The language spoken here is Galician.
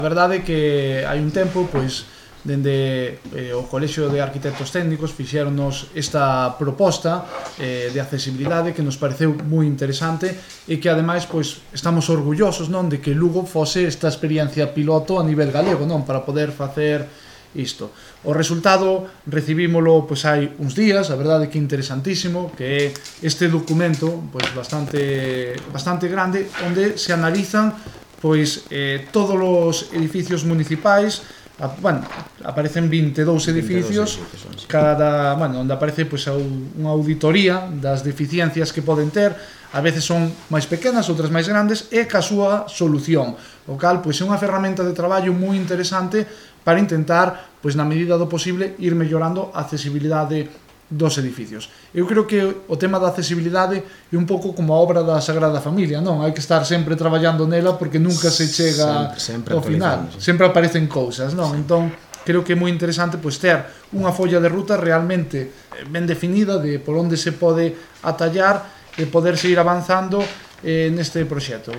A verdade é que hai un tempo, pois, dende o Colexio de Arquitectos Técnicos fixéronnos esta proposta de accesibilidade que nos pareceu moi interesante e que ademais pois estamos orgullosos, non, de que Lugo fose esta experiencia piloto a nivel galego, non, para poder facer isto. O resultado recibímolo pois hai uns días, a verdade que interesantísimo, que é este documento pois bastante grande onde se analizan pois todos os edificios municipais. Bueno, aparecen 22 edificios, onde aparece pois, unha auditoría das deficiencias que poden ter, a veces son máis pequenas, outras máis grandes, e ca súa solución, o cal pois, é unha ferramenta de traballo moi interesante para intentar, pois, na medida do posible, ir mellorando a accesibilidade dos edificios. Eu creo que o tema da accesibilidade é un pouco como a obra da Sagrada Familia, non? Hai que estar sempre traballando nela porque nunca se chega ao final. Sempre aparecen cousas, non? Entón, creo que é moi interesante pois ter unha folla de ruta realmente ben definida de por onde se pode atallar e poder seguir avanzando neste proxecto.